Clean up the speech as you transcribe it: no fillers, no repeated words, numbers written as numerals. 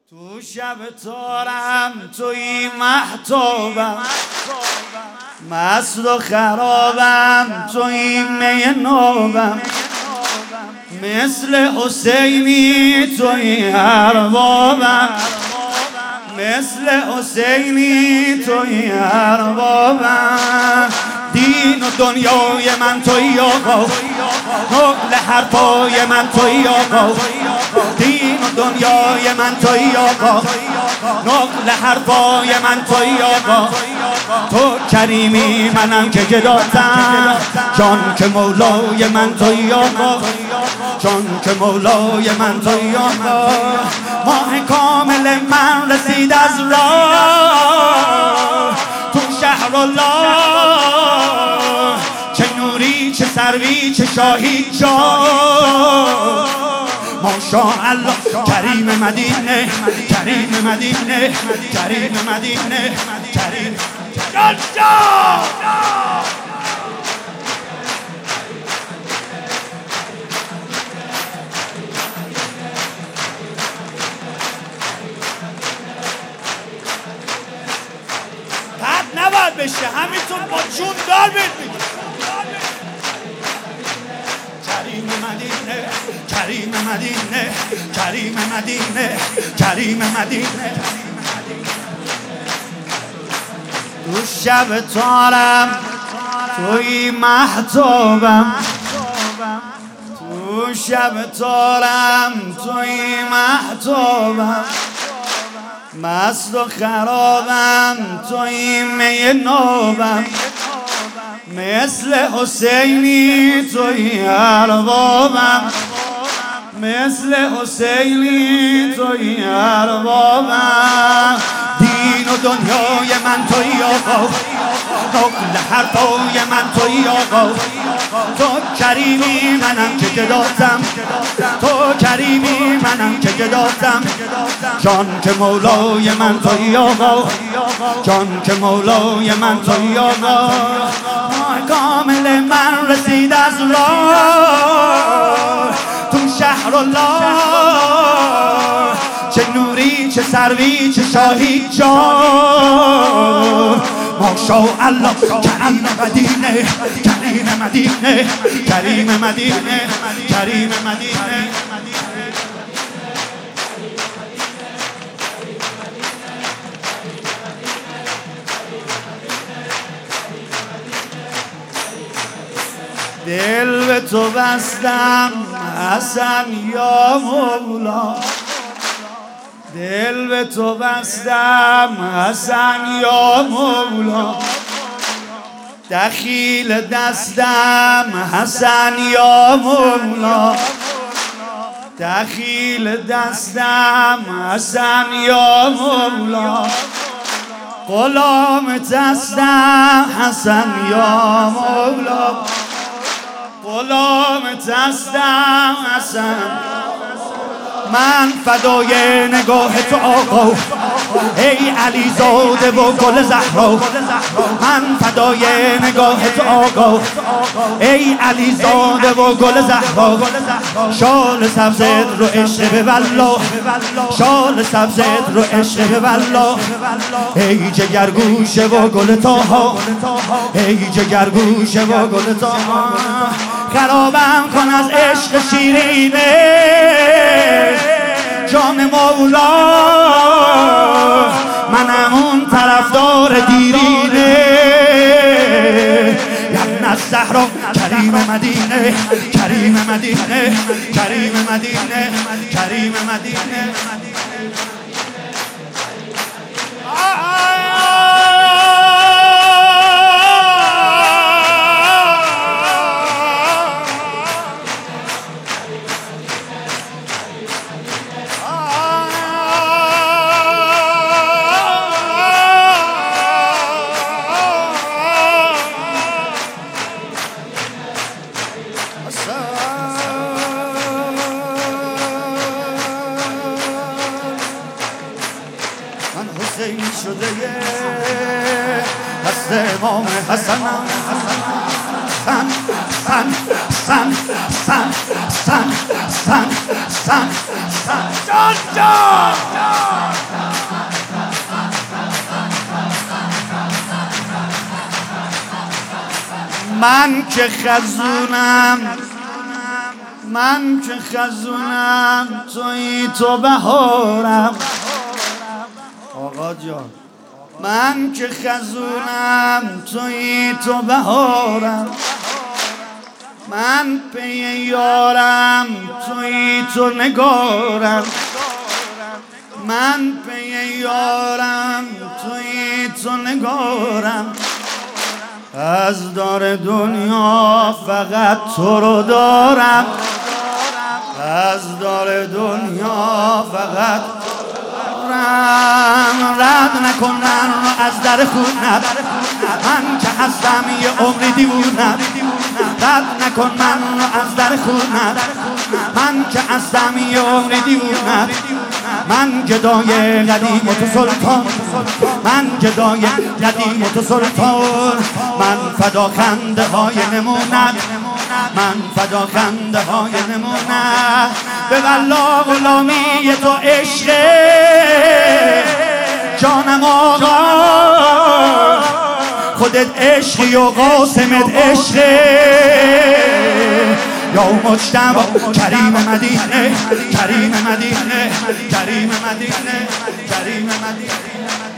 تو شب تارم توی مهتابم، مست و خرابم توی می نابم، مثل حسینی توی اربابم، مثل حسینی توی اربابم. دین و دنیای من توی آقا، نقل حرفای من توی آقا. دین و دنیای من توی آقا، نقل حرفای من توی آقا. تو کریمی منم که گداتم، جان که مولای من توی آقا، جان که مولای من توی آقا. ماه کامل من رسید از راه تو شهر الله، چه نوری چه سروی چه شاهی جان. ماشاءالله کریم مدینه، کریم مدینه، کریم مدینه، کریم جان جان. بعد نباید بشه، همینطور با جون دار بید. کریم مدینه، کریم مدینه، کریم مدینه، کریم مدینه. تو شب تارم توی مهتابم، تو شب تارم توی مهتابم، مست و خرابم توی می نابم، مثل حسینی توی اربابم، مثل حسینی توی اربابم. دین و دنیای من توی آقا، نقل حرفای من توی آقا. تو کریمی منم که گداتم، تو کریمی منم که گداتم. جان که مولای من توی آقا، جان که مولای من توی آقا. ماه کامل من رسید از راه تو شهر الله، چه نوری چه سروی چه شاهی جان. ماشاءالله کریم مدینه، کریم مدینه، کریم مدینه، کریم مدینه. دل به تو بستم حسن یا مولا، دل به تو بستم حسن یا مولا. دخیل دستم حسن یا مولا، دخیل دستم حسن یا مولا. غلام دستم حسن یا مولا، غلام دستم حسن. من فدای نگاه تو آقا، ای علی زاده و گل زهرا. من فدای نگاه تو آقا، ای علی زاده و گل زهرا. شال سبزت رو عشق به والله، شال سبزت رو عشق به والله. ای جگرگوشه و گل تاها، ای جگرگوشه و گل تاها. خرابم کن از عشق شیرینه جان مولا، منم اون طرفدار دیرینه. یبن الزهرا کریم مدینه، کریم مدینه، کریم مدینه، کریم مدینه. من حسین شده هست امام حسنم، من که خزونم تویی تو بهارم آقا جان. من که خزونم تویی تو بهارم، من پی یارم تویی تو نگارم، من پی یارم تویی تو نگارم. از دار دنیا فقط تو رو دارم، از دار دنیا فقط رد نکن من رو از در خونت، من که هستم یه عمری دیوونت. رد نکن من رو از در خونت، من که هستم یه عمری دیوونت. من گدای قدیم و تو سلطان، من گدای قدیم و تو سلطان. من فدا خنده های نمونت، من فدا خنده های نمونت. به والله غلامی تو عشقه جانم آقا، خودت عشقی و قاسمت عشقه. یا مجتبی کریم مدینه، کریم مدینه، کریم مدینه، کریم مدینه.